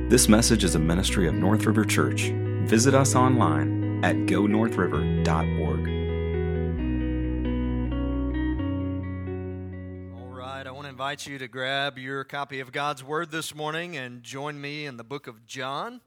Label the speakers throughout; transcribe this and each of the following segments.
Speaker 1: This message is a ministry of North River Church. Visit us online at gonorthriver.org.
Speaker 2: All right, I want to invite you to grab your copy of God's Word this morning and join me in the book of John.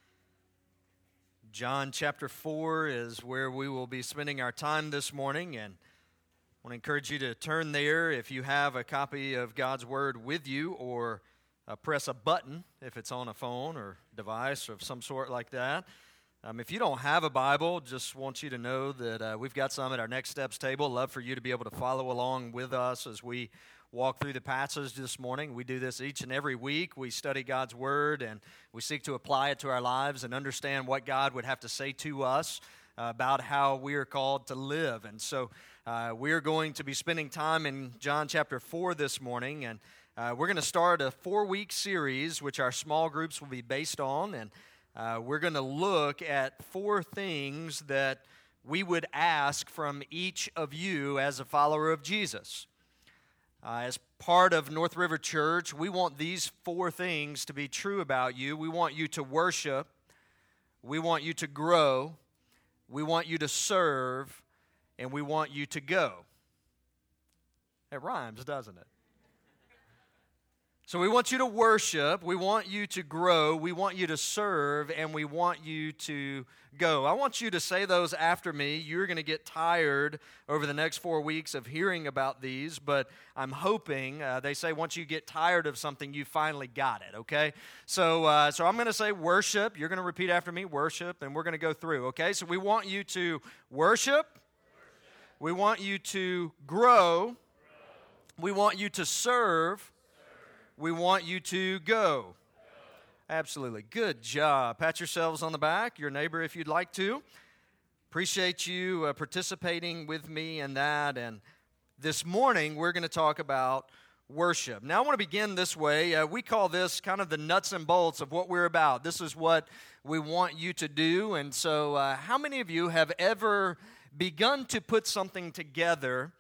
Speaker 2: John chapter 4 is where we will be spending our time this morning, and I want to encourage you to turn there if you have a copy of God's Word with you, or press a button if it's on a phone or device of some sort like that. If you don't have a Bible, just want you to know that we've got some at our Next Steps table. Love for you to be able to follow along with us as we walk through the passage this morning. We do this each and every week. We study God's Word and we seek to apply it to our lives and understand what God would have to say to us about how we are called to live. And so we're going to be spending time in John chapter 4 this morning, and we're going to start a 4-week series which our small groups will be based on, and we're going to look at 4 things that we would ask from each of you as a follower of Jesus. As part of North River Church, we want these 4 things to be true about you. We want you to worship. We want you to grow. We want you to serve. And we want you to go. It rhymes, doesn't it? So we want you to worship, we want you to grow, we want you to serve, and we want you to go. I want you to say those after me. You're going to get tired over the next 4 weeks of hearing about these, but I'm hoping, they say once you get tired of something, you finally got it, okay? So I'm going to say worship. You're going to repeat after me, worship, and we're going to go through, okay? So we want you to worship. We want you to grow. We want you to serve. We want you to go. Absolutely. Good job. Pat yourselves on the back, your neighbor if you'd like to. Appreciate you participating with me in that. And this morning we're going to talk about worship. Now I want to begin this way. We call this kind of the nuts and bolts of what we're about. This is what we want you to do. And so how many of you have ever begun to put something together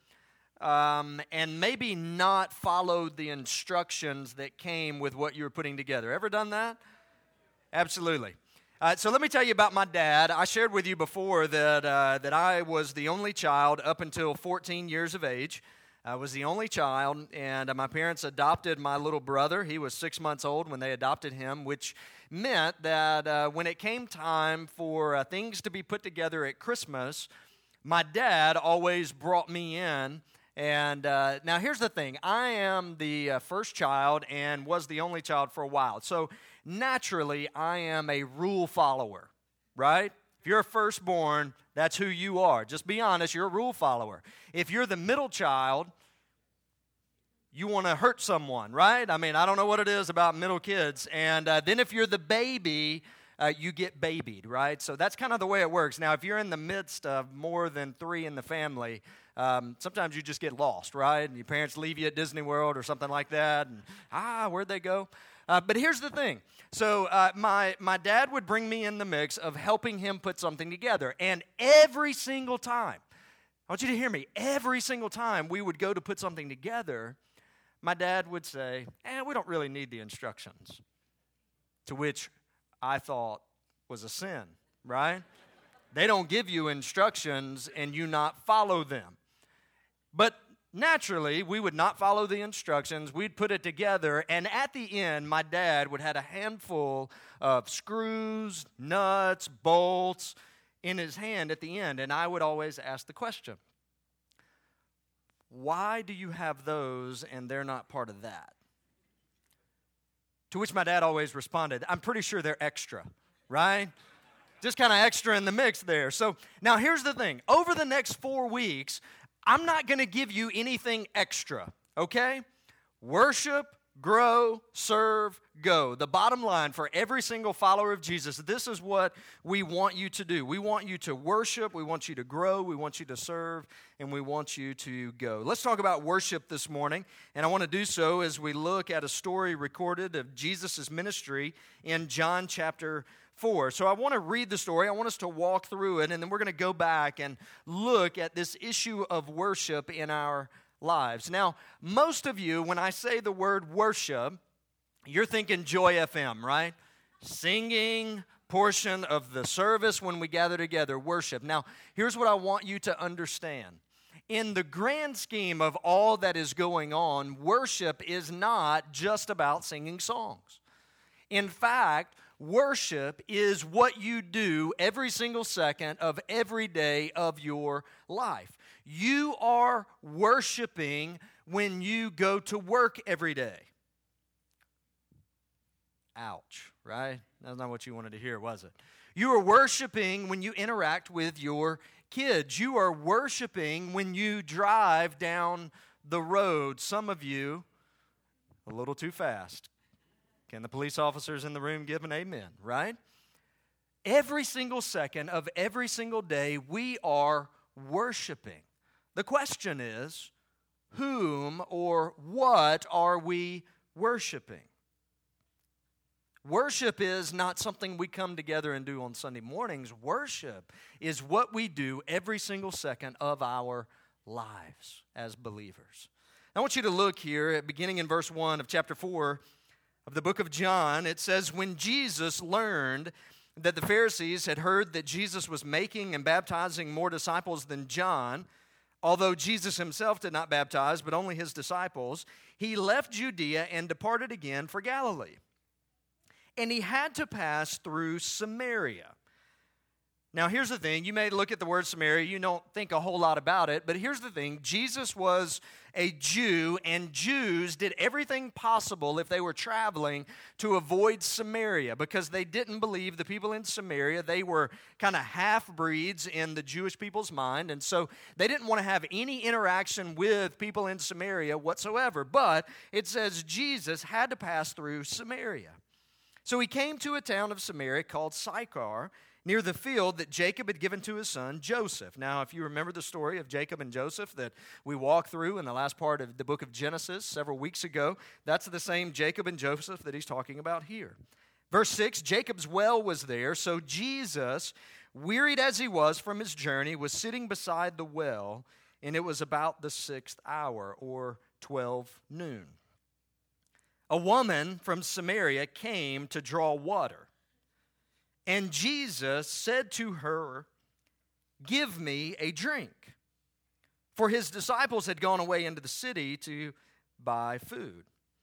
Speaker 2: and maybe not followed the instructions that came with what you were putting together? Ever done that? Absolutely. So let me tell you about my dad. I shared with you before that I was the only child up until 14 years of age. I was the only child, and my parents adopted my little brother. He was 6 months old when they adopted him, which meant that when it came time for things to be put together at Christmas, my dad always brought me in. And now here's the thing. I am the first child and was the only child for a while. So naturally, I am a rule follower, right? If you're a firstborn, that's who you are. Just be honest, you're a rule follower. If you're the middle child, you want to hurt someone, right? I mean, I don't know what it is about middle kids. And then if you're the baby, you get babied, right? So that's kind of the way it works. Now, if you're in the midst of more than 3 in the family, sometimes you just get lost, right? And your parents leave you at Disney World or something like that. And, where'd they go? But here's the thing. So my dad would bring me in the mix of helping him put something together. And every single time, I want you to hear me, every single time we would go to put something together, my dad would say, we don't really need the instructions. To which I thought was a sin, right? They don't give you instructions and you not follow them. But naturally, we would not follow the instructions. We'd put it together, and at the end, my dad would have a handful of screws, nuts, bolts in his hand at the end, and I would always ask the question, why do you have those and they're not part of that? To which my dad always responded, I'm pretty sure they're extra, right? Just kind of extra in the mix there. So now here's the thing. Over the next 4 weeks, I'm not going to give you anything extra, okay? Worship, grow, serve, go. The bottom line for every single follower of Jesus, this is what we want you to do. We want you to worship, we want you to grow, we want you to serve, and we want you to go. Let's talk about worship this morning, and I want to do so as we look at a story recorded of Jesus' ministry in John chapter 4. So I want to read the story. I want us to walk through it, and then we're going to go back and look at this issue of worship in our lives. Now, most of you, when I say the word worship, you're thinking Joy FM, right? singing portion of the service when we gather together, worship. Now, here's what I want you to understand. In the grand scheme of all that is going on, worship is not just about singing songs. In fact, worship is what you do every single second of every day of your life. You are worshiping when you go to work every day. Ouch, right? That's not what you wanted to hear, was it? You are worshiping when you interact with your kids. You are worshiping when you drive down the road. Some of you, a little too fast. Can the police officers in the room give an amen, right? Every single second of every single day, we are worshiping. The question is, whom or what are we worshiping? Worship is not something we come together and do on Sunday mornings. Worship is what we do every single second of our lives as believers. I want you to look here, beginning in verse 1 of chapter 4 of the book of John. It says, when Jesus learned that the Pharisees had heard that Jesus was making and baptizing more disciples than John, although Jesus himself did not baptize, but only his disciples, he left Judea and departed again for Galilee. And he had to pass through Samaria. Now, here's the thing. You may look at the word Samaria. You don't think a whole lot about it. But here's the thing. Jesus was a Jew, and Jews did everything possible if they were traveling to avoid Samaria because they didn't believe the people in Samaria. They were kind of half-breeds in the Jewish people's mind, and so they didn't want to have any interaction with people in Samaria whatsoever. But it says Jesus had to pass through Samaria. So he came to a town of Samaria called Sychar, near the field that Jacob had given to his son Joseph. Now, if you remember the story of Jacob and Joseph that we walked through in the last part of the book of Genesis several weeks ago, that's the same Jacob and Joseph that he's talking about here. Verse 6, Jacob's well was there, so Jesus, wearied as he was from his journey, was sitting beside the well, and it was about the 6th hour, or 12 noon. A woman from Samaria came to draw water. And Jesus said to her, "Give me a drink." For his disciples had gone away into the city to buy food.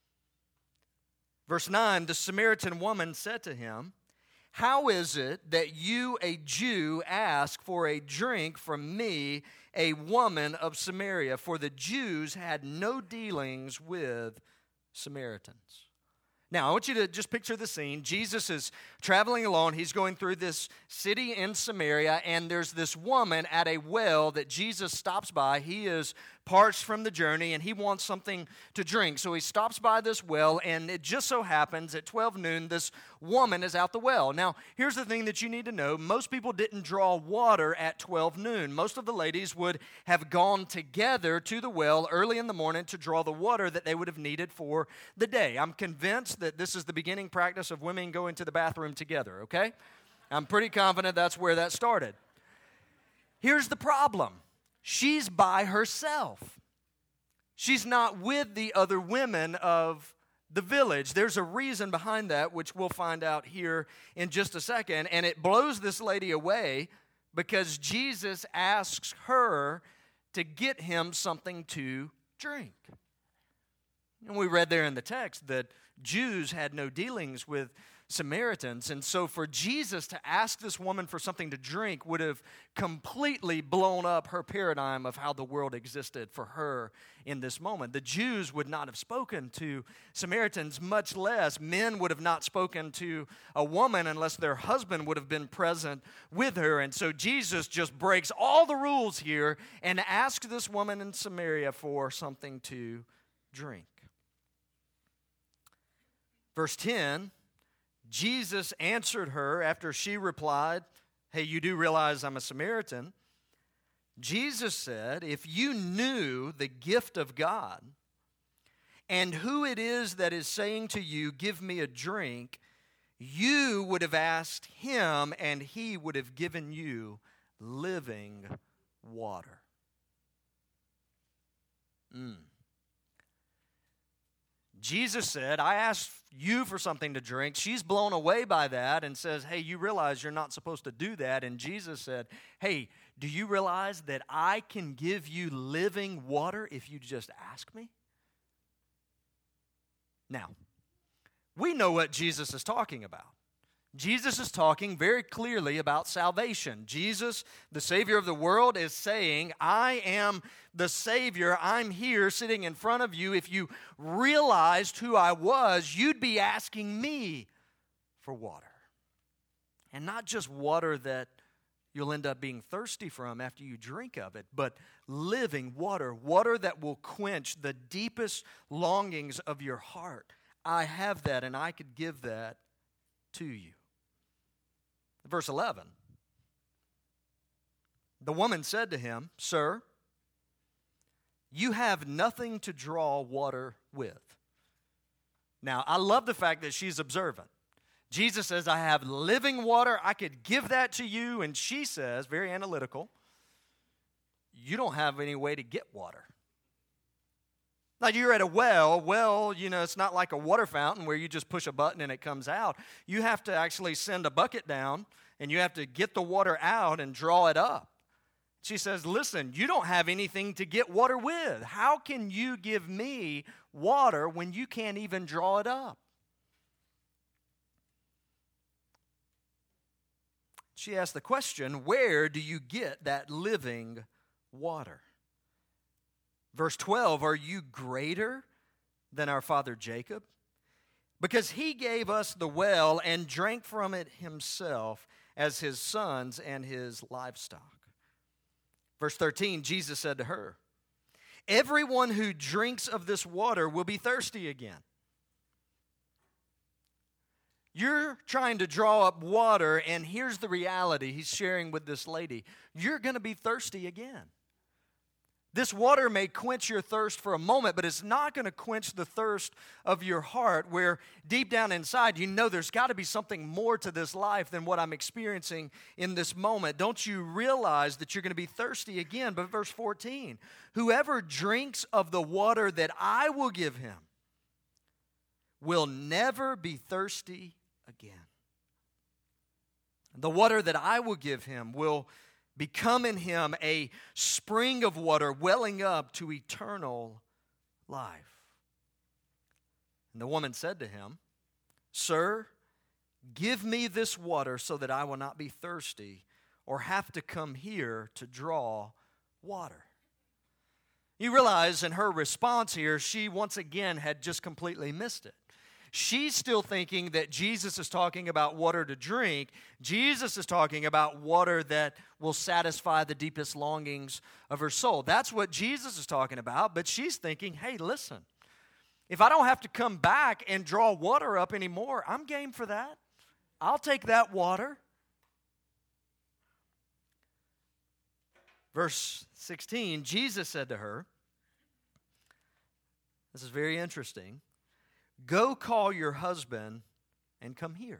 Speaker 2: Verse 9, the Samaritan woman said to him, "How is it that you, a Jew, ask for a drink from me, a woman of Samaria?" For the Jews had no dealings with Samaritans. Now, I want you to just picture the scene. Jesus is traveling along. He's going through this city in Samaria, and there's this woman at a well that Jesus stops by. He is parched from the journey, and he wants something to drink. So he stops by this well, and it just so happens at 12 noon, this woman is out the well. Now, here's the thing that you need to know. Most people didn't draw water at 12 noon. Most of the ladies would have gone together to the well early in the morning to draw the water that they would have needed for the day. I'm convinced that this is the beginning practice of women going to the bathroom together, okay? I'm pretty confident that's where that started. Here's the problem. She's by herself. She's not with the other women of the village. There's a reason behind that, which we'll find out here in just a second. And it blows this lady away because Jesus asks her to get him something to drink. And we read there in the text that Jews had no dealings with Samaritans. And so for Jesus to ask this woman for something to drink would have completely blown up her paradigm of how the world existed for her in this moment. The Jews would not have spoken to Samaritans, much less men would have not spoken to a woman unless their husband would have been present with her. And so Jesus just breaks all the rules here and asks this woman in Samaria for something to drink. Verse 10, Jesus answered her after she replied, "Hey, you do realize I'm a Samaritan." Jesus said, "If you knew the gift of God and who it is that is saying to you, 'Give me a drink,' you would have asked him and he would have given you living water." Jesus said, I asked you for something to drink. She's blown away by that and says, hey, you realize you're not supposed to do that. And Jesus said, hey, do you realize that I can give you living water if you just ask me? Now, we know what Jesus is talking about. Jesus is talking very clearly about salvation. Jesus, the Savior of the world, is saying, I am the Savior. I'm here sitting in front of you. If you realized who I was, you'd be asking me for water. And not just water that you'll end up being thirsty from after you drink of it, but living water, water that will quench the deepest longings of your heart. I have that, and I could give that to you. Verse 11, the woman said to him, Sir, you have nothing to draw water with. Now, I love the fact that she's observant. Jesus says, I have living water. I could give that to you. And she says, very analytical, you don't have any way to get water. Now, you're at a well, it's not like a water fountain where you just push a button and it comes out. You have to actually send a bucket down, and you have to get the water out and draw it up. She says, listen, you don't have anything to get water with. How can you give me water when you can't even draw it up? She asked the question, where do you get that living water? Verse 12, are you greater than our father Jacob? Because he gave us the well and drank from it himself, as his sons and his livestock. Verse 13, Jesus said to her, everyone who drinks of this water will be thirsty again. You're trying to draw up water, and here's the reality he's sharing with this lady. You're going to be thirsty again. This water may quench your thirst for a moment, but it's not going to quench the thirst of your heart, where deep down inside you know there's got to be something more to this life than what I'm experiencing in this moment. Don't you realize that you're going to be thirsty again? But verse 14, whoever drinks of the water that I will give him will never be thirsty again. The water that I will give him will become in him a spring of water welling up to eternal life. And the woman said to him, Sir, give me this water so that I will not be thirsty or have to come here to draw water. You realize in her response here, she once again had just completely missed it. She's still thinking that Jesus is talking about water to drink. Jesus is talking about water that will satisfy the deepest longings of her soul. That's what Jesus is talking about, but she's thinking, hey, listen, if I don't have to come back and draw water up anymore, I'm game for that. I'll take that water. Verse 16, Jesus said to her, this is very interesting, go call your husband and come here.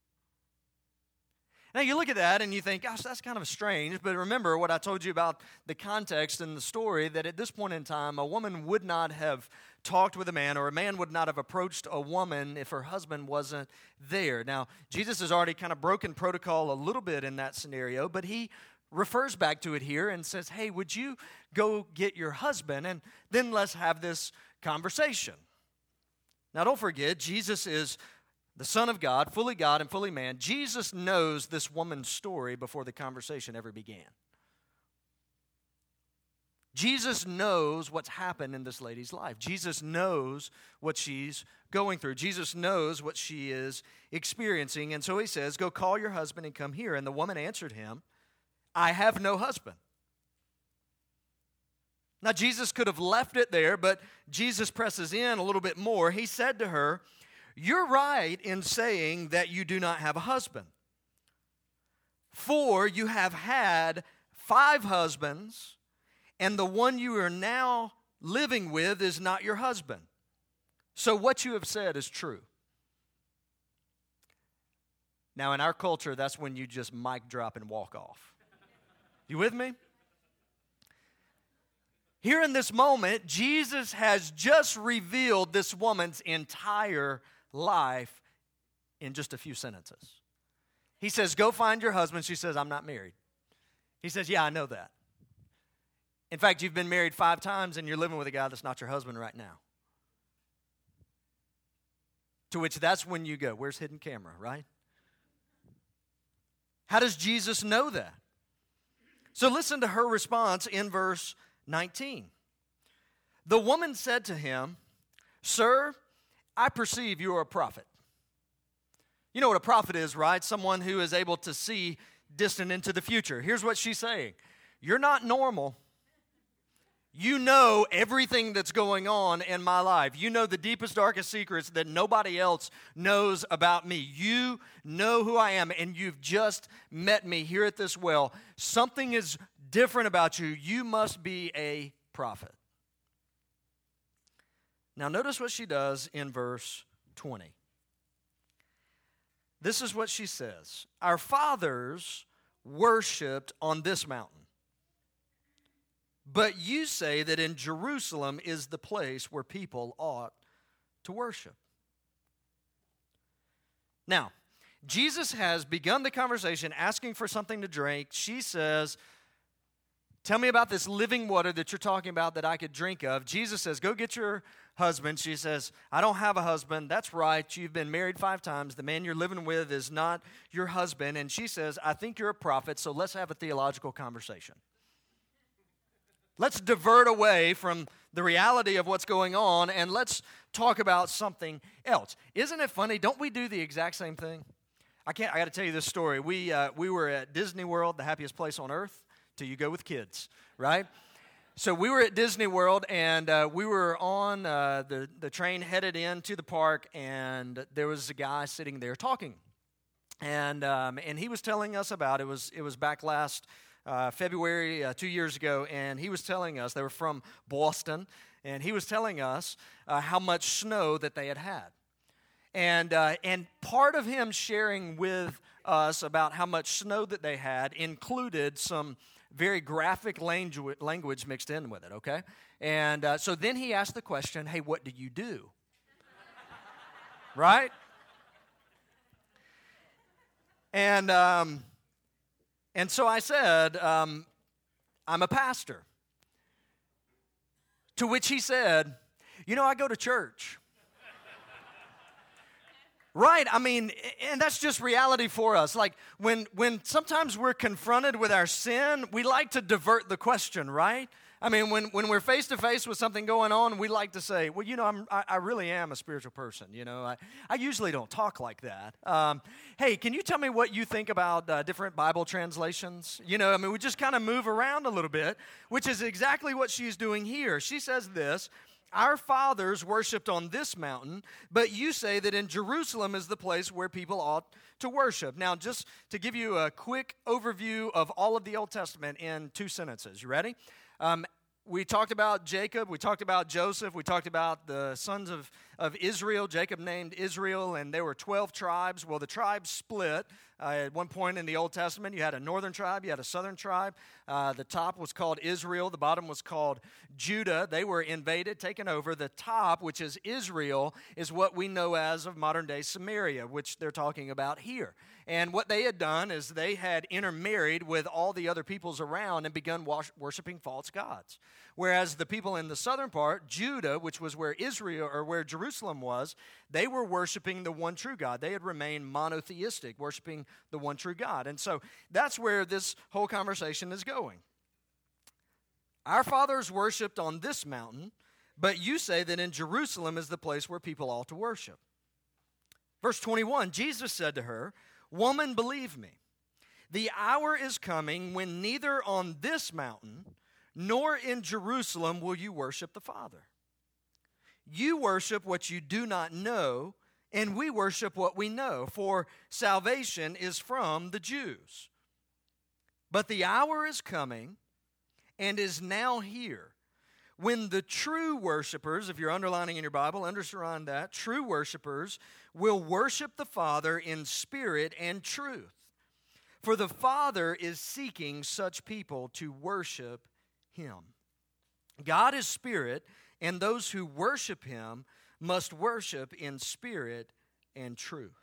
Speaker 2: Now you look at that and you think, gosh, that's kind of strange. But remember what I told you about the context and the story, that at this point in time, a woman would not have talked with a man, or a man would not have approached a woman if her husband wasn't there. Now, Jesus has already kind of broken protocol a little bit in that scenario, but he refers back to it here and says, hey, would you go get your husband and then let's have this conversation. Now, don't forget, Jesus is the Son of God and fully man. Jesus knows this woman's story before the conversation ever began. Jesus knows what's happened in this lady's life. Jesus knows what she's going through. Jesus knows what she is experiencing. And so he says, go call your husband and come here. And the woman answered him, I have no husband. Now, Jesus could have left it there, but Jesus presses in a little bit more. He said to her, you're right in saying that you do not have a husband. For you have had 5 husbands, and the one you are now living with is not your husband. So what you have said is true. Now, in our culture, that's when you just mic drop and walk off. You with me? Here in this moment, Jesus has just revealed this woman's entire life in just a few sentences. He says, go find your husband. She says, I'm not married. He says, yeah, I know that. In fact, you've been married 5 times and you're living with a guy that's not your husband right now. To which that's when you go, where's hidden camera, right? How does Jesus know that? So listen to her response in verse 19. The woman said to him, Sir, I perceive you are a prophet. You know what a prophet is, right? Someone who is able to see distant into the future. Here's what she's saying. You're not normal. You know everything that's going on in my life. You know the deepest, darkest secrets that nobody else knows about me. You know who I am, and you've just met me here at this well. Something is different about you. You must be a prophet. Now notice what she does in verse 20. This is what she says. Our fathers worshipped on this mountain. But you say that in Jerusalem is the place where people ought to worship. Now, Jesus has begun the conversation asking for something to drink. She says, tell me about this living water that you're talking about that I could drink of. Jesus says, go get your husband. She says, I don't have a husband. That's right. You've been married 5 times. The man you're living with is not your husband. And she says, I think you're a prophet, so let's have a theological conversation. Let's divert away from the reality of what's going on and let's talk about something else. Isn't it funny? Don't we do the exact same thing? I got to tell you this story. We were at Disney World, the happiest place on earth till you go with kids, right? So we were at Disney World and we were on the train headed into the park, and there was a guy sitting there talking, and he was telling us about it was back last February 2 years ago, and he was telling us, they were from Boston, and he was telling us how much snow that they had had. And part of him sharing with us about how much snow that they had included some very graphic language mixed in with it, okay? And so then he asked the question, hey, what do you do? Right? And so I said, I'm a pastor. To which he said, I go to church. Right, I mean, and that's just reality for us. Like, when sometimes we're confronted with our sin, we like to divert the question, right? I mean, when we're face-to-face with something going on, we like to say, well, I really am a spiritual person, I usually don't talk like that. Hey, can you tell me what you think about different Bible translations? We just kind of move around a little bit, which is exactly what she's doing here. She says this, our fathers worshipped on this mountain, but you say that in Jerusalem is the place where people ought to worship. Now, just to give you a quick overview of all of the Old Testament in 2 sentences. You ready? We talked about Jacob, we talked about Joseph, we talked about the sons of Israel. Jacob named Israel, and there were 12 tribes. Well, the tribes split. At one point in the Old Testament, you had a northern tribe, you had a southern tribe. The top was called Israel, the bottom was called Judah. They were invaded, taken over. The top, which is Israel, is what we know as of modern-day Samaria, which they're talking about here. And what they had done is they had intermarried with all the other peoples around and begun worshiping false gods. Whereas the people in the southern part, Judah, which was where Israel or where Jerusalem was, they were worshiping the one true God. They had remained monotheistic, worshiping the one true God. And so that's where this whole conversation is going. Our fathers worshipped on this mountain, but you say that in Jerusalem is the place where people ought to worship. Verse 21, Jesus said to her, Woman, believe me, the hour is coming when neither on this mountain nor in Jerusalem will you worship the Father. You worship what you do not know, and we worship what we know, for salvation is from the Jews. But the hour is coming and is now here when the true worshipers, if you're underlining in your Bible, underline that, true worshipers will worship the Father in spirit and truth. For the Father is seeking such people to worship Him. God is spirit, and those who worship him must worship in spirit and truth.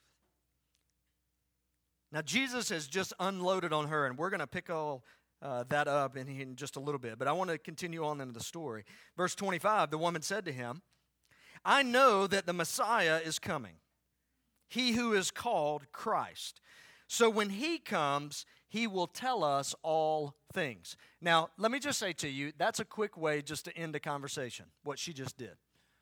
Speaker 2: Now, Jesus has just unloaded on her, and we're going to pick all that up in just a little bit. But I want to continue on into the story. Verse 25, the woman said to him, I know that the Messiah is coming, he who is called Christ. So when he comes, he will tell us all things. Now, let me just say to you, that's a quick way just to end the conversation, what she just did.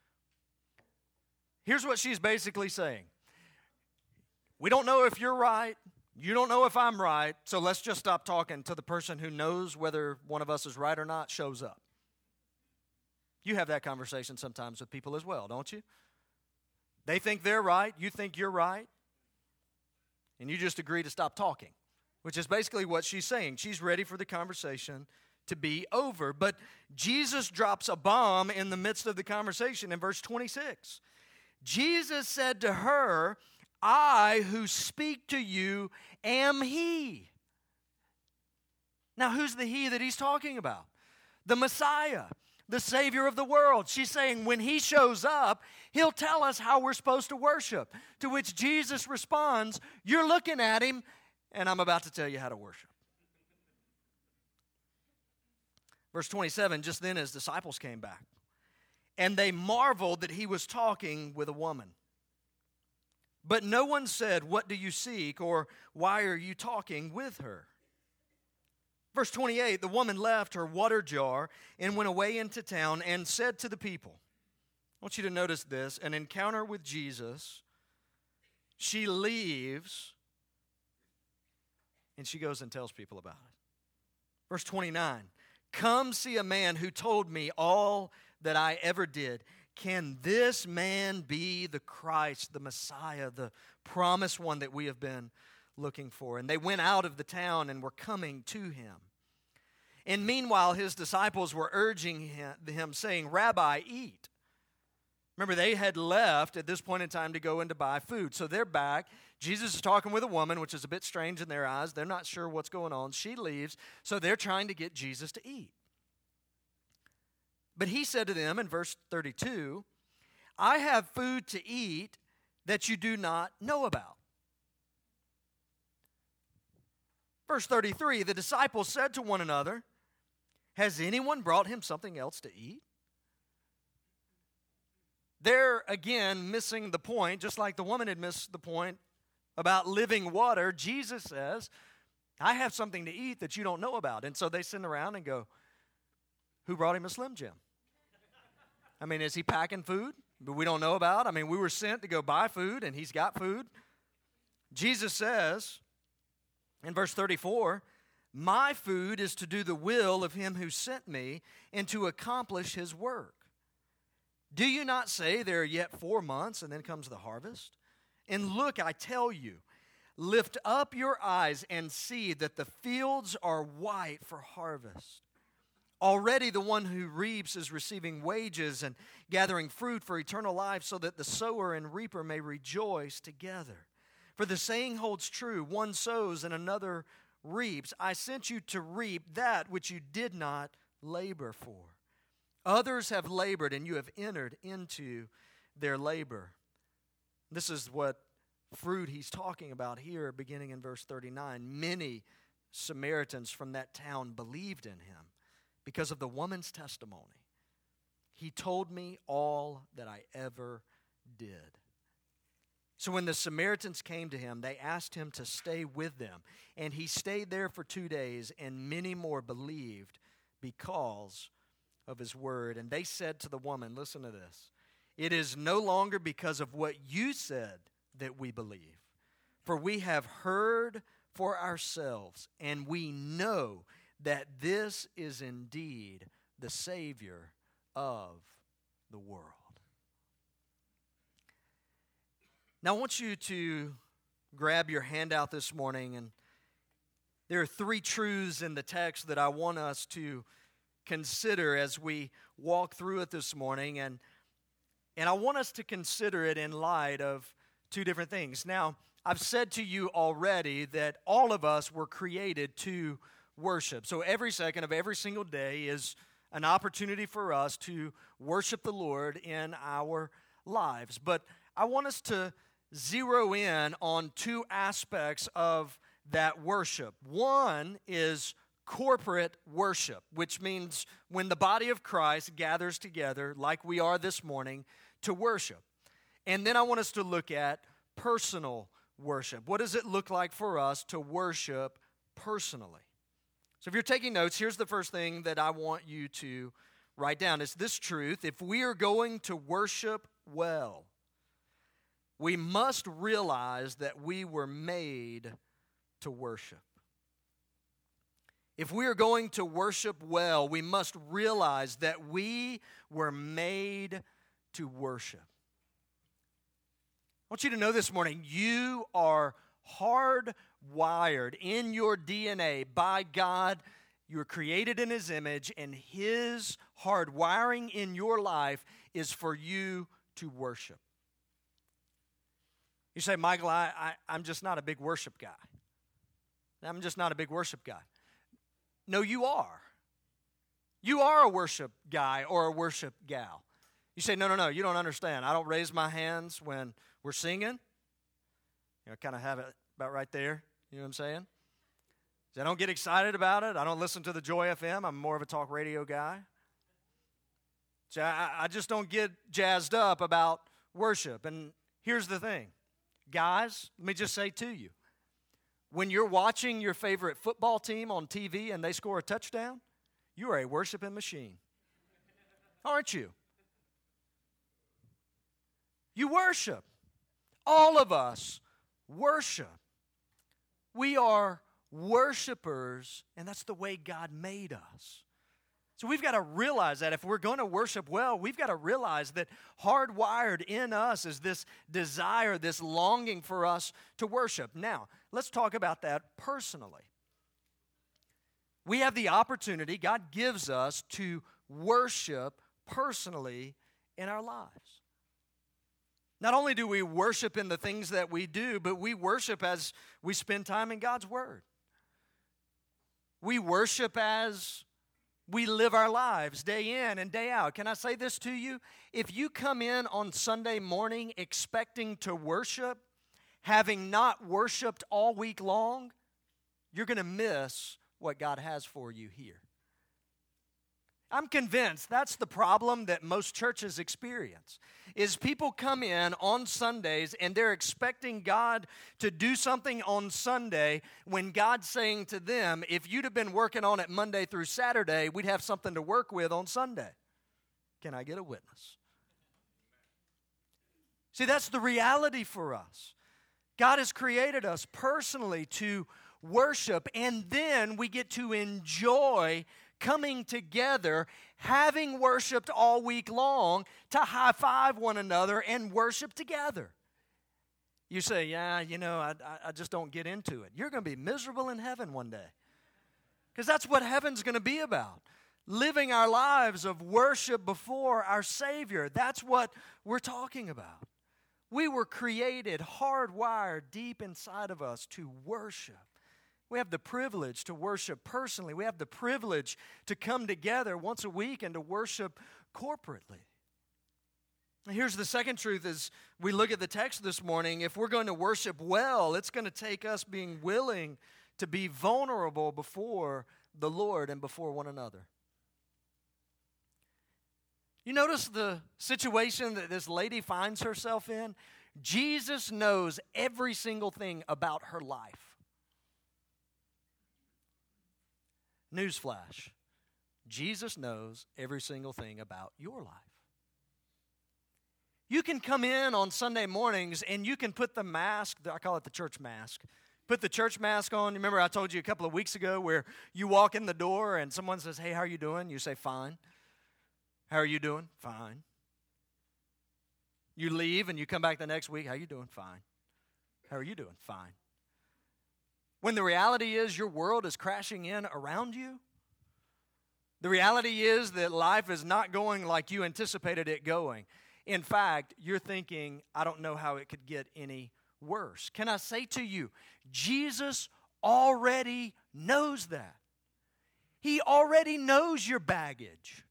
Speaker 2: Here's what she's basically saying. We don't know if you're right. You don't know if I'm right. So let's just stop talking until the person who knows whether one of us is right or not shows up. You have that conversation sometimes with people as well, don't you? They think they're right. You think you're right. And you just agree to stop talking, which is basically what she's saying. She's ready for the conversation to be over. But Jesus drops a bomb in the midst of the conversation in verse 26. Jesus said to her, I who speak to you am he. Now, who's the he that he's talking about? The Messiah, the Savior of the world. She's saying when he shows up, he'll tell us how we're supposed to worship. To which Jesus responds, you're looking at him, and I'm about to tell you how to worship. Verse 27, just then his disciples came back, and they marveled that he was talking with a woman. But no one said, what do you seek, or why are you talking with her? Verse 28, the woman left her water jar and went away into town and said to the people, I want you to notice this, an encounter with Jesus, she leaves and she goes and tells people about it. Verse 29, come see a man who told me all that I ever did. Can this man be the Christ, the Messiah, the promised one that we have been looking for? And they went out of the town and were coming to him. And meanwhile, his disciples were urging him saying, Rabbi, eat. Remember, they had left at this point in time to go in to buy food. So they're back. Jesus is talking with a woman, which is a bit strange in their eyes. They're not sure what's going on. She leaves, so they're trying to get Jesus to eat. But he said to them in verse 32, I have food to eat that you do not know about. Verse 33, the disciples said to one another, has anyone brought him something else to eat? They're again missing the point, just like the woman had missed the point about living water. Jesus says, I have something to eat that you don't know about. And so they send around and go, who brought him a Slim Jim? I mean, is he packing food that we don't know about? I mean, we were sent to go buy food, and he's got food. Jesus says in verse 34, my food is to do the will of him who sent me and to accomplish his work. Do you not say there are yet 4 months, and then comes the harvest? And look, I tell you, lift up your eyes and see that the fields are white for harvest. Already the one who reaps is receiving wages and gathering fruit for eternal life, so that the sower and reaper may rejoice together. For the saying holds true, one sows and another reaps. I sent you to reap that which you did not labor for. Others have labored, and you have entered into their labor. This is what fruit he's talking about here, beginning in verse 39. Many Samaritans from that town believed in him because of the woman's testimony. He told me all that I ever did. So when the Samaritans came to him, they asked him to stay with them. And he stayed there for 2 days, and many more believed because of his word. And they said to the woman, listen to this, it is no longer because of what you said that we believe, for we have heard for ourselves, and we know that this is indeed the Savior of the world. Now I want you to grab your handout this morning, and there are 3 truths in the text that I want us to consider as we walk through it this morning, and I want us to consider it in light of 2 different things. Now, I've said to you already that all of us were created to worship. So every second of every single day is an opportunity for us to worship the Lord in our lives. But I want us to zero in on two aspects of that worship. One is corporate worship, which means when the body of Christ gathers together, like we are this morning, to worship. And then I want us to look at personal worship. What does it look like for us to worship personally? So if you're taking notes, here's the first thing that I want you to write down. It's this truth: if we are going to worship well, we must realize that we were made to worship. If we are going to worship well, we must realize that we were made to worship. I want you to know this morning, you are hardwired in your DNA by God. You were created in His image, and His hardwiring in your life is for you to worship. You say, Michael, I'm just not a big worship guy. I'm just not a big worship guy. No, you are. You are a worship guy or a worship gal. You say, no, you don't understand. I don't raise my hands when we're singing. Kind of have it about right there. You know what I'm saying? I don't get excited about it. I don't listen to the Joy FM. I'm more of a talk radio guy. So I just don't get jazzed up about worship. And here's the thing. Guys, let me just say to you, when you're watching your favorite football team on TV and they score a touchdown, you are a worshiping machine. Aren't you? You worship. All of us worship. We are worshipers, and that's the way God made us. So we've got to realize that if we're going to worship well, we've got to realize that hardwired in us is this desire, this longing for us to worship. Now, let's talk about that personally. We have the opportunity, God gives us, to worship personally in our lives. Not only do we worship in the things that we do, but we worship as we spend time in God's Word. We worship as we live our lives day in and day out. Can I say this to you? If you come in on Sunday morning expecting to worship, having not worshiped all week long, you're going to miss what God has for you here. I'm convinced that's the problem that most churches experience, is people come in on Sundays and they're expecting God to do something on Sunday when God's saying to them, if you'd have been working on it Monday through Saturday, we'd have something to work with on Sunday. Can I get a witness? See, that's the reality for us. God has created us personally to worship, and then we get to enjoy coming together, having worshiped all week long, to high-five one another and worship together. You say, I just don't get into it. You're going to be miserable in heaven one day. Because that's what heaven's going to be about. Living our lives of worship before our Savior. That's what we're talking about. We were created, hardwired deep inside of us to worship. We have the privilege to worship personally. We have the privilege to come together once a week and to worship corporately. Here's the second truth as we look at the text this morning. If we're going to worship well, it's going to take us being willing to be vulnerable before the Lord and before one another. You notice the situation that this lady finds herself in? Jesus knows every single thing about her life. Newsflash, Jesus knows every single thing about your life. You can come in on Sunday mornings and you can put the mask, I call it the church mask, put the church mask on. Remember I told you a couple of weeks ago where you walk in the door and someone says, hey, how are you doing? You say, fine. How are you doing? Fine. You leave and you come back the next week, how are you doing? Fine. How are you doing? Fine. When the reality is your world is crashing in around you. The reality is that life is not going like you anticipated it going. In fact, you're thinking, I don't know how it could get any worse. Can I say to you, Jesus already knows that. He already knows your baggage.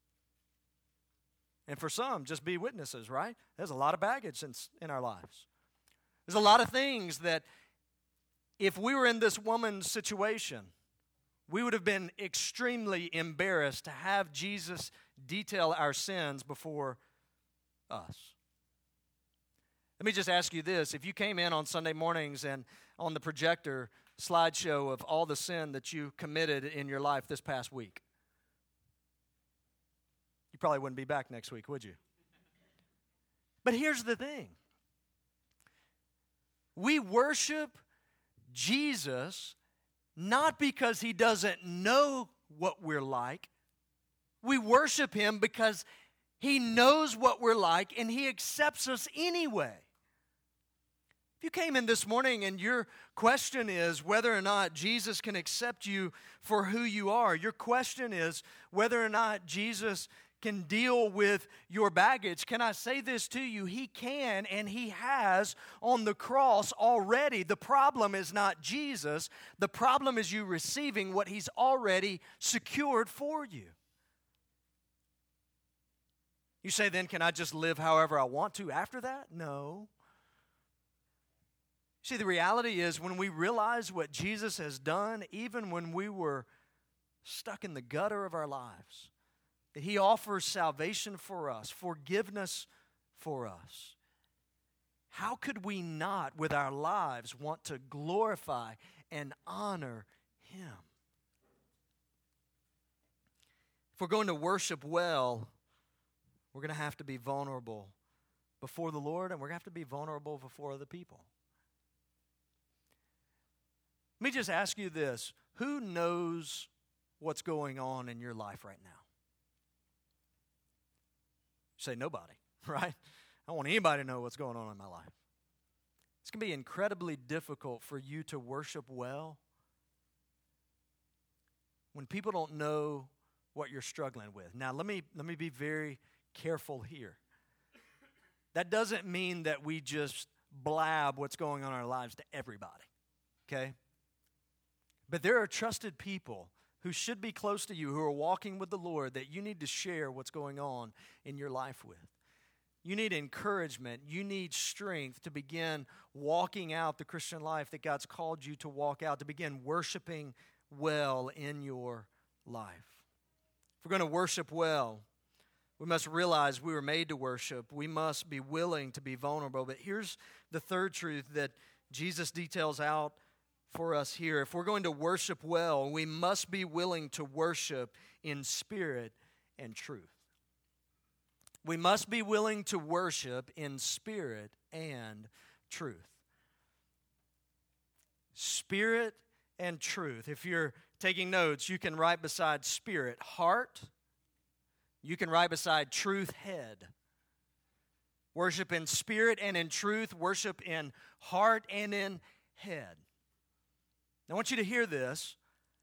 Speaker 2: And for some, just be witnesses, right? There's a lot of baggage in our lives. There's a lot of things that if we were in this woman's situation, we would have been extremely embarrassed to have Jesus detail our sins before us. Let me just ask you this. If you came in on Sunday mornings and on the projector slideshow of all the sin that you committed in your life this past week, you probably wouldn't be back next week, would you? But here's the thing. We worship Jesus not because he doesn't know what we're like. We worship him because he knows what we're like and he accepts us anyway. If you came in this morning and your question is whether or not Jesus can accept you for who you are, your question is whether or not Jesus can deal with your baggage, can I say this to you? He can, and he has on the cross already. The problem is not Jesus. The problem is you receiving what he's already secured for you. You say, then can I just live however I want to after that? No. See, the reality is when we realize what Jesus has done, even when we were stuck in the gutter of our lives, that he offers salvation for us, forgiveness for us. How could we not, with our lives, want to glorify and honor him? If we're going to worship well, we're going to have to be vulnerable before the Lord, and we're going to have to be vulnerable before other people. Let me just ask you this. Who knows what's going on in your life right now? You say nobody, right? I don't want anybody to know what's going on in my life. It's going to be incredibly difficult for you to worship well when people don't know what you're struggling with. Now, let me be very careful here. That doesn't mean that we just blab what's going on in our lives to everybody, okay? But there are trusted people who should be close to you, who are walking with the Lord, that you need to share what's going on in your life with. You need encouragement. You need strength to begin walking out the Christian life that God's called you to walk out, to begin worshiping well in your life. If we're going to worship well, we must realize we were made to worship. We must be willing to be vulnerable. But here's the third truth that Jesus details out for us here. If we're going to worship well, we must be willing to worship in spirit and truth. We must be willing to worship in spirit and truth. Spirit and truth. If you're taking notes, you can write beside spirit, heart. You can write beside truth, head. Worship in spirit and in truth. Worship in heart and in head. Now, I want you to hear this.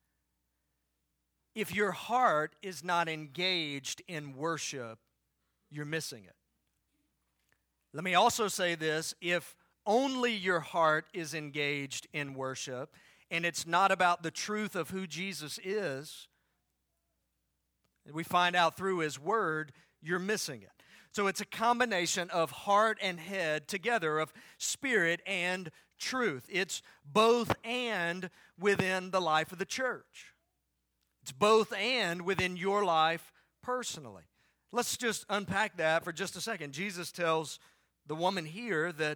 Speaker 2: If your heart is not engaged in worship, you're missing it. Let me also say this. If only your heart is engaged in worship, and it's not about the truth of who Jesus is, we find out through his word, you're missing it. So it's a combination of heart and head together, of spirit and truth. It's both and within the life of the church. It's both and within your life personally. Let's just unpack that for just a second. Jesus tells the woman here that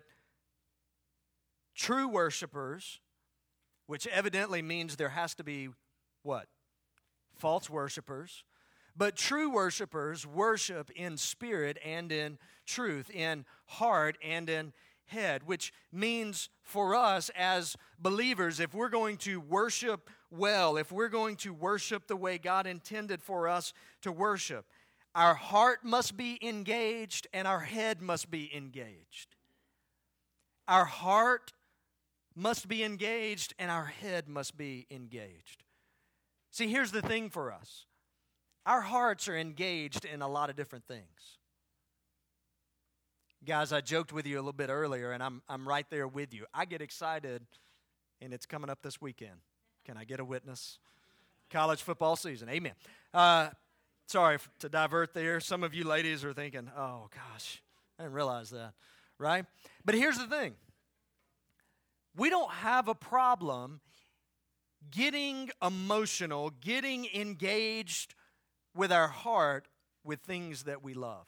Speaker 2: true worshipers, which evidently means there has to be what? False worshipers. But true worshipers worship in spirit and in truth, in heart and in head, which means for us as believers, if we're going to worship well, if we're going to worship the way God intended for us to worship, our heart must be engaged and our head must be engaged. Our heart must be engaged and our head must be engaged. See, here's the thing for us. Our hearts are engaged in a lot of different things. Guys, I joked with you a little bit earlier, and I'm right there with you. I get excited, and it's coming up this weekend. Can I get a witness? College football season. Amen. Sorry to divert there. Some of you ladies are thinking, oh, gosh, I didn't realize that, right? But here's the thing. We don't have a problem getting emotional, getting engaged with our heart with things that we love.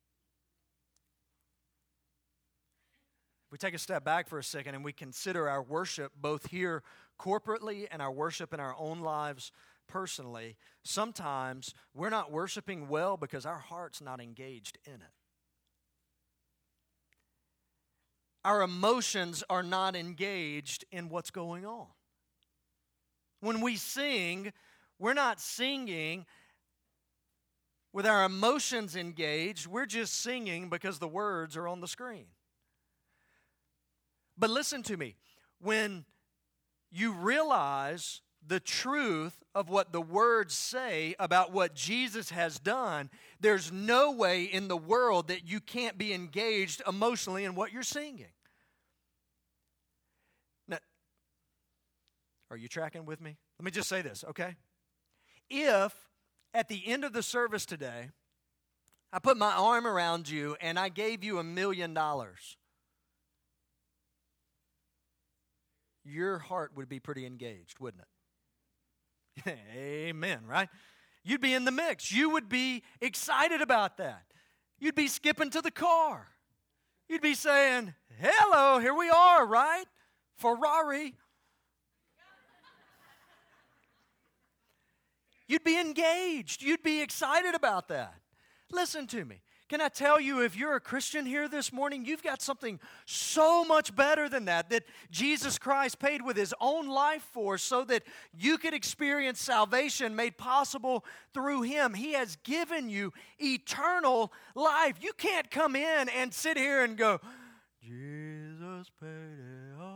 Speaker 2: We take a step back for a second and we consider our worship both here corporately and our worship in our own lives personally. Sometimes we're not worshiping well because our heart's not engaged in it. Our emotions are not engaged in what's going on. When we sing, we're not singing with our emotions engaged. We're just singing because the words are on the screen. But listen to me. When you realize the truth of what the words say about what Jesus has done, there's no way in the world that you can't be engaged emotionally in what you're singing. Now, are you tracking with me? Let me just say this, okay? If at the end of the service today, I put my arm around you and I gave you $1 million, your heart would be pretty engaged, wouldn't it? Amen, right? You'd be in the mix. You would be excited about that. You'd be skipping to the car. You'd be saying, hello, here we are, right? Ferrari. You'd be engaged. You'd be excited about that. Listen to me. Can I tell you, if you're a Christian here this morning, you've got something so much better than that Jesus Christ paid with His own life for so that you could experience salvation made possible through Him. He has given you eternal life. You can't come in and sit here and go, Jesus paid it all.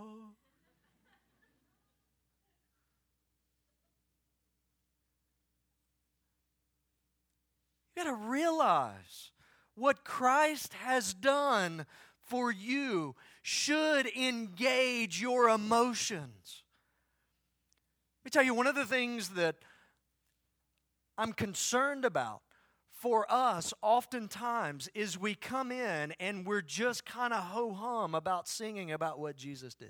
Speaker 2: You got to realize what Christ has done for you should engage your emotions. Let me tell you, one of the things that I'm concerned about for us oftentimes is we come in and we're just kind of ho-hum about singing about what Jesus did.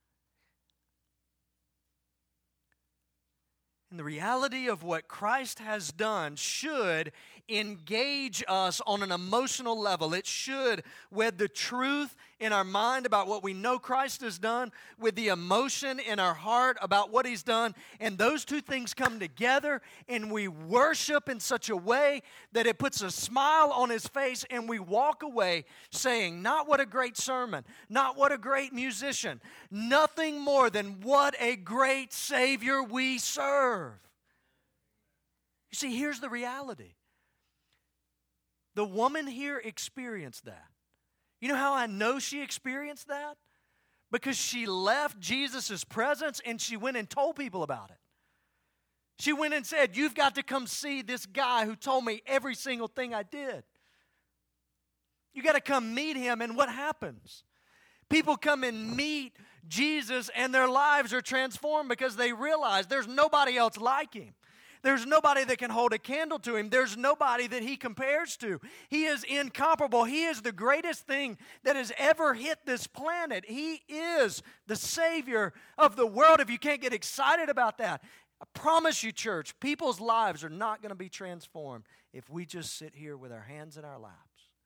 Speaker 2: And the reality of what Christ has done should engage us on an emotional level. It should, with the truth in our mind about what we know Christ has done, with the emotion in our heart about what He's done, and those two things come together, and we worship in such a way that it puts a smile on His face, and we walk away saying, not what a great sermon, not what a great musician, nothing more than what a great Savior we serve. You see, here's the reality. The woman here experienced that. You know how I know she experienced that? Because she left Jesus' presence and she went and told people about it. She went and said, you've got to come see this guy who told me every single thing I did. You got to come meet him, and what happens? People come and meet Jesus and their lives are transformed because they realize there's nobody else like Him. There's nobody that can hold a candle to Him. There's nobody that He compares to. He is incomparable. He is the greatest thing that has ever hit this planet. He is the Savior of the world. If you can't get excited about that, I promise you, church, people's lives are not going to be transformed if we just sit here with our hands in our laps.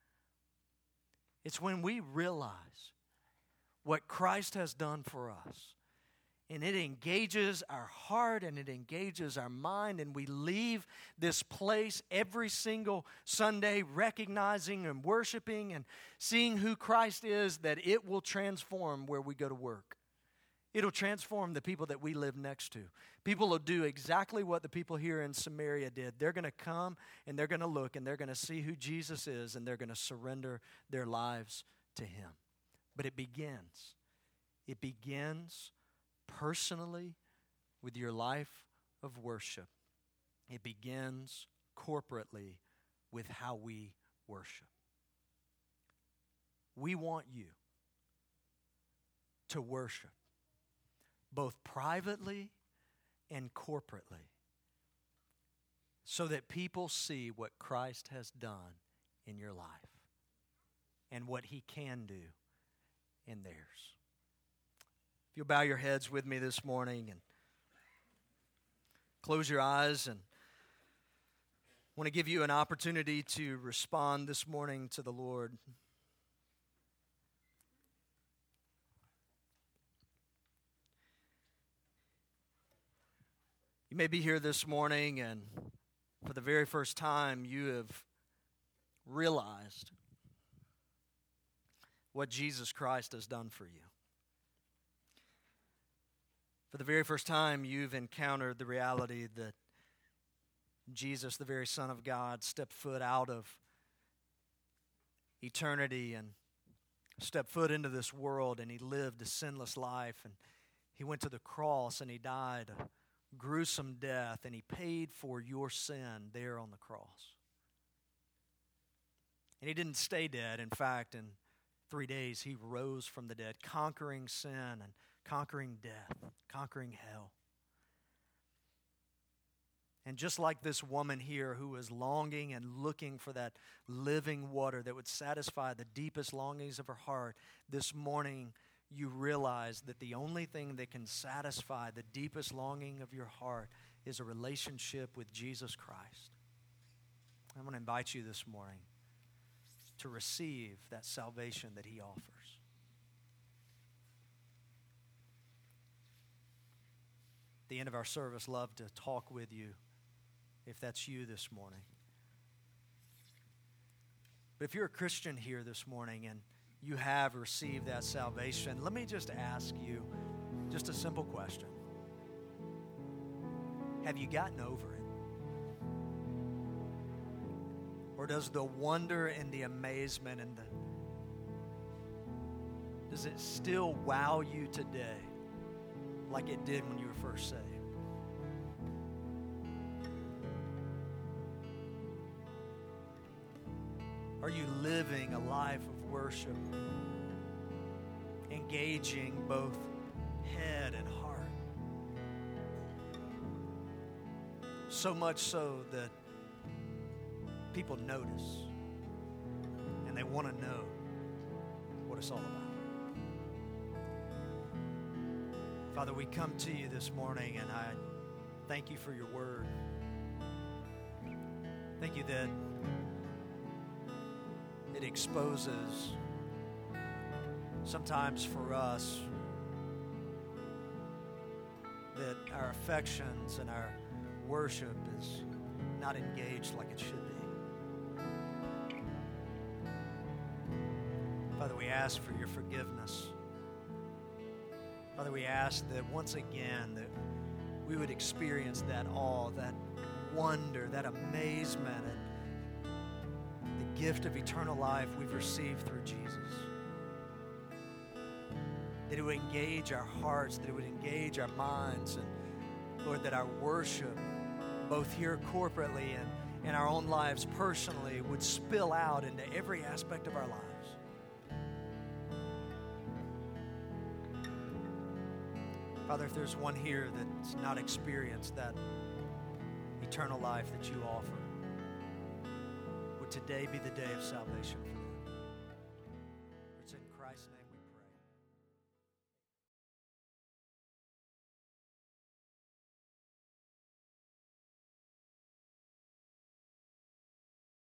Speaker 2: It's when we realize what Christ has done for us, and it engages our heart and it engages our mind, and we leave this place every single Sunday recognizing and worshiping and seeing who Christ is, that it will transform where we go to work. It'll transform the people that we live next to. People will do exactly what the people here in Samaria did. They're going to come and they're going to look and they're going to see who Jesus is, and they're going to surrender their lives to Him. But it begins personally with your life of worship. It begins corporately with how we worship. We want you to worship both privately and corporately so that people see what Christ has done in your life and what He can do in theirs. If you'll bow your heads with me this morning and close your eyes, and I want to give you an opportunity to respond this morning to the Lord. You may be here this morning and for the very first time you have realized what Jesus Christ has done for you. For the very first time you've encountered the reality that Jesus, the very Son of God, stepped foot out of eternity and stepped foot into this world, and He lived a sinless life, and He went to the cross and He died a gruesome death, and He paid for your sin there on the cross. And He didn't stay dead. In fact, in 3 days He rose from the dead, conquering sin and conquering death, conquering hell. And just like this woman here who was longing and looking for that living water that would satisfy the deepest longings of her heart, this morning you realize that the only thing that can satisfy the deepest longing of your heart is a relationship with Jesus Christ. I'm going to invite you this morning to receive that salvation that He offers. At the end of our service, love to talk with you if that's you this morning. But if you're a Christian here this morning and you have received that salvation, let me just ask you just a simple question. Have you gotten over it? Or does the wonder and the amazement and does it still wow you today like it did when you were first saved? Are you living a life of worship, engaging both head and heart? So much so that people notice and they want to know what it's all about. Father, we come to you this morning, and I thank you for your word. Thank you that it exposes sometimes for us that our affections and our worship is not engaged like it should be. Father, we ask for your forgiveness. Father, we ask that once again that we would experience that awe, that wonder, that amazement at the gift of eternal life we've received through Jesus. That it would engage our hearts, that it would engage our minds, and Lord, that our worship, both here corporately and in our own lives personally, would spill out into every aspect of our lives. Father, if there's one here that's not experienced that eternal life that you offer, would today be the day of salvation for them?